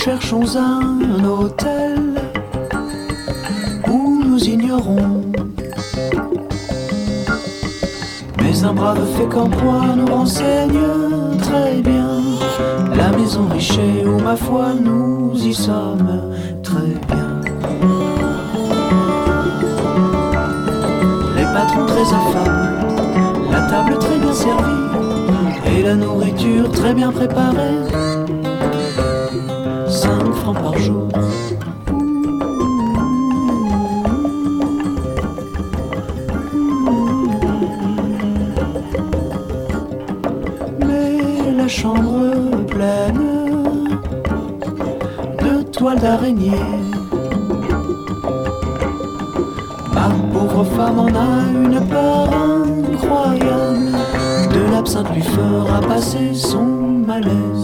cherchons un hôtel où nous ignorons. Mais un brave Fécampois nous renseigne très bien la maison Richer où ma foi nous y sommes très bien. Les patrons très affables, la table très bien servie et la nourriture très bien préparée. 5 francs par jour. Mais la chambre pleine de toiles d'araignée, ma pauvre femme en a une peur incroyable. De l'absinthe lui fera passer son malaise.